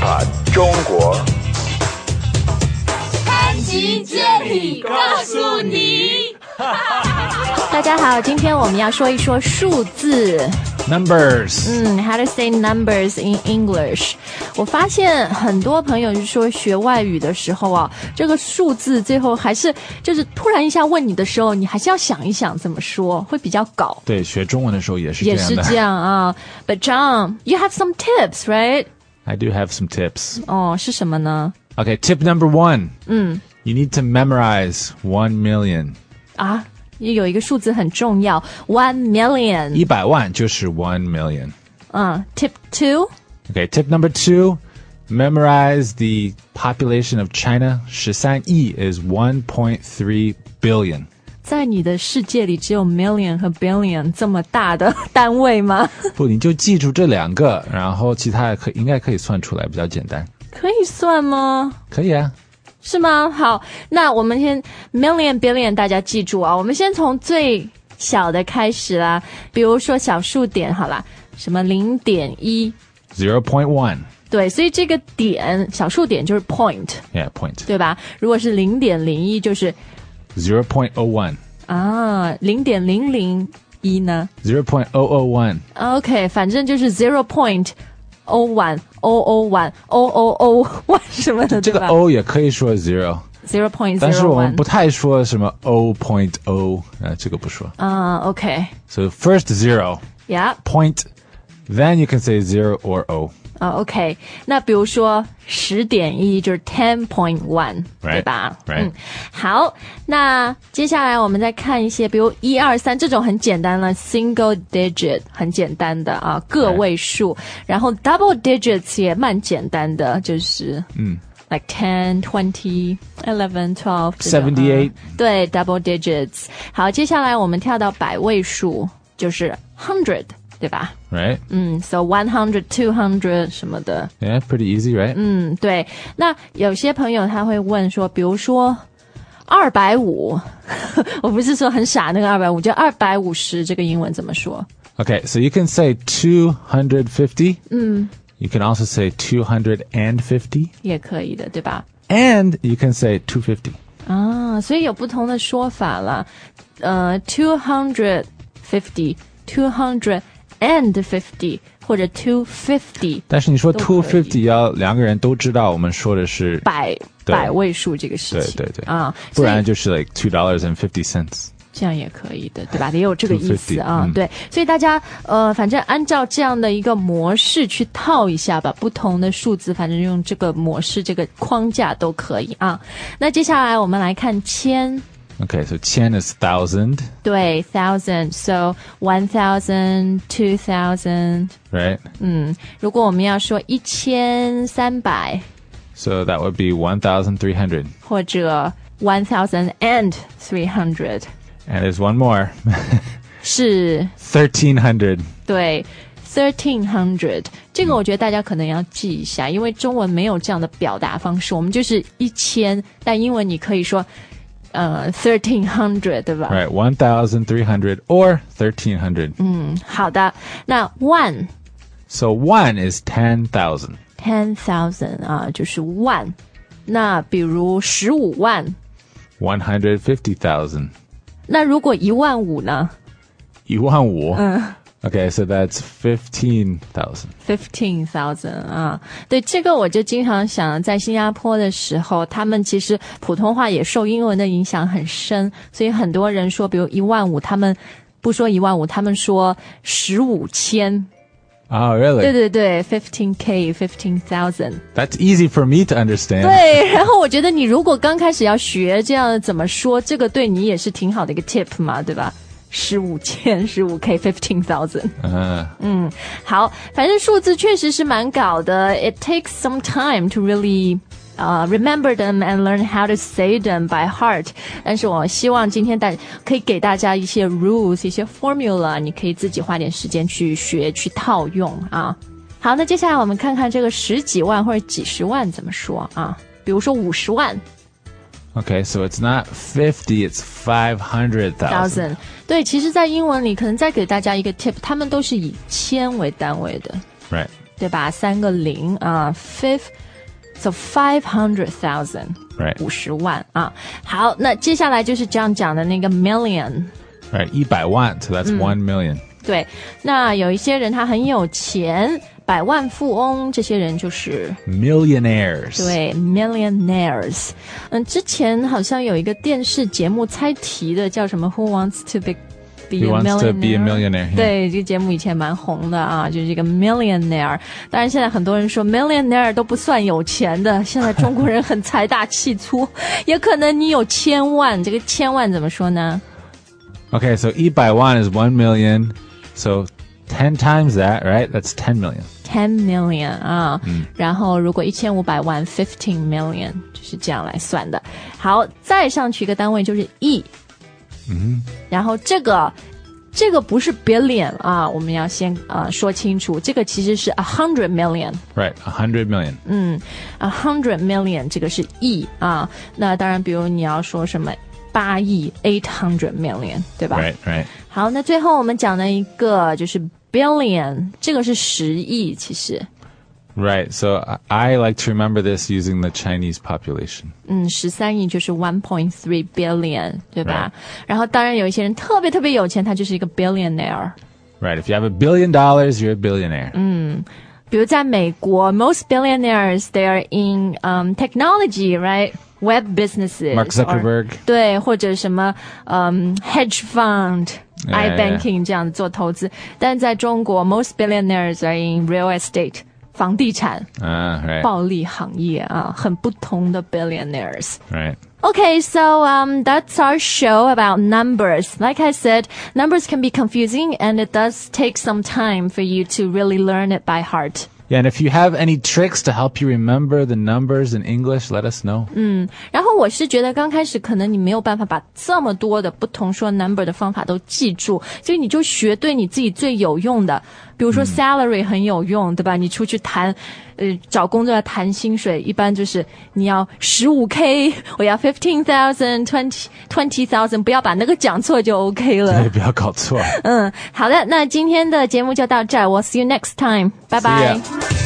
查中国。 潘吉接力告诉你。 大家好，今天我们要说一说数字。 Numbers. How to say numbers in English. 我发现很多朋友就说学外语的时候啊，这个数字最后还是就是突然一下问你的时候，你还是要想一想怎么说，会比较搞。 对，学中文的时候也是这样的。 也是这样啊。But John, you have some tips, right? I do have some tips. 哦，是什么呢？ Okay, tip number 1. You need to memorize 1 million. 啊，有一个数字很重要 ，1 million。 100万就是1 million. Tip 2. Okay, tip number 2. Memorize the population of China. 13亿 is 1.3 billion. 在你的世界里只有 million 和 billion 这么大的单位吗？ 不，你就记住这两个，然后其他应该可以算出来，比较简单。 可以算吗？ 可以啊。 是吗？好，那我们先 million billion 大家记住啊，我们先从最小的开始啦，比如说小数点好啦，什么 0.1 0.1. 对，所以这个点小数点就是 point. Yeah, point. 对吧？如果是 0.01 就是 0.01. 啊 0.001 呢 0.001. OK 反正就是 0.01 001 000 什么的， 这个 O 也可以说 0. 0.01， 但是我们不太说什么 0.0 这个不说。 OK. So first 0. Yeah. Point. Then you can say 0 or O. OK. 那比如说 10.1 就是 10.1 对吧 Right. 好，那接下来我们再看一些比如1、2、3这种很简单了 single digit 很简单的啊个位数，然后 double digits 也蛮简单的，就是like 10, 20, 11, 12 78. 对 double digits。 好，接下来我们跳到百位数，就是 100对吧 Right. So 100, 200什么的。 Yeah, pretty easy, right? 对，那有些朋友他会问说，比如说250我不是说很傻那个250，就250这个英文怎么说？ Okay, so you can say 250. You can also say 250. 也可以的对吧？ And you can say 250. 啊，所以有不同的说法了。250 250或者250， 但是你说都可以 250要两个人都知道我们说的是百位数这个事情。 对对对啊， 不然就是 like $2.50. 这样也可以的，对吧？也有这个意思啊。 250 对，所以大家反正按照这样的一个模式去套一下吧，不同的数字，反正用这个模式这个框架都可以啊。那接下来我们来看千。 Okay, so 10 is 1,000. 对 1,000 so 1,000 2,000 Right? 如果我们要说1300 So that would be 1,300. 或者 1,300 And there's one more. 是 1,300. 对 1300这个我觉得大家可能要记一下，因为中文没有这样的表达方式，我们就是1000，但英文你可以说1300对吧？ Right, 1,300 or 1,300. 好的，那万 So 1 is 10,000. 10,000啊，就是万。那比如15万， 150,000. 那如果15000呢 15000. Okay, so that's 15,000. ？15,000啊，对，这个我就经常想，在新加坡的时候，他们其实普通话也受英文的影响很深，所以很多人说，比如15000，他们不说15000，他们说15000。 Oh, really? 对对对 15K 15,000 That's easy for me to understand. 对，然后我觉得你如果刚开始要学这样怎么说，这个对你也是挺好的一个 tip 嘛，对吧？15,000 15K 15,000好，反正数字确实是蛮搞的 It takes some time to really remember them and learn how to say them by heart 但是我希望今天可以给大家一些 rules 一些 formula 你可以自己花点时间去学去套用啊。好，那接下来我们看看这个十几万或者几十万怎么说啊，比如说50万 Okay, so it's not 50, it's 500,000. 对，其实在英文里可能再给大家一个 tip 他们都是以千为单位的 Right. 对吧？3个0啊 ，so 500,000 right 50万啊。好，那接下来就是这样讲的那个 million。 Right, 100万, so that's 1 million. 对，那有一些人他很有钱，百万富翁，这些人就是 millionaires. 对 millionaires。之前好像有一个电视节目猜题的，叫什么 Who Wants to Be Who wants to be a millionaire? 对，这个节目以前蛮红的啊，就是一个 millionaire。当然现在很多人说 millionaire 都不算有钱的，现在中国人很财大气粗，也可能你有千万，这个千万怎么说呢 Okay, so 100万 is 1 million. So 10 times that, right? That's 10 million. 10 million 啊，然后如果1500万15 million 就是这样来算的。好，再上去一个单位就是亿。然后这个不是 billion 啊，我们要先说清楚，这个其实是 100 million. Right, 100 million. 100 million 这个是亿啊。那当然，比如你要说什么8亿800 million， 对吧？ Right. 好，那最后我们讲的一个就是 billion， 这个是10亿，其实。 Right, so I like to remember this using the Chinese population. 13亿就是 1.3 billion， 对吧？然后当然有一些人特别特别有钱，他就是一个 billionaire。 Right, if you have $1 billion, you're a billionaire. 比如在美国 most billionaires they are in technology, right? Web businesses. Mark Zuckerberg. 对，或者什么hedge fund, iBanking 这样做投资。但在中国 most billionaires are in real estate.房地产 right. 暴利行业啊，很不同的 billionaires. Right. Okay, so that's our show about numbers. Like I said, numbers can be confusing and it does take some time for you to really learn it by heart. Yeah, and if you have any tricks to help you remember the numbers in English, let us know. 然后我是觉得刚开始可能你没有办法把这么多的不同说 number 的方法都记住，所以你就学对你自己最有用的。比如说 salary 很有用，对吧？你出去谈找工作要谈薪水，一般就是你要 15K， 我要 15,000 20,000， 不要把那个讲错就 OK 了。 对，不要搞错。 好的，那今天的节目就到这儿， We'll see you next time. Bye bye.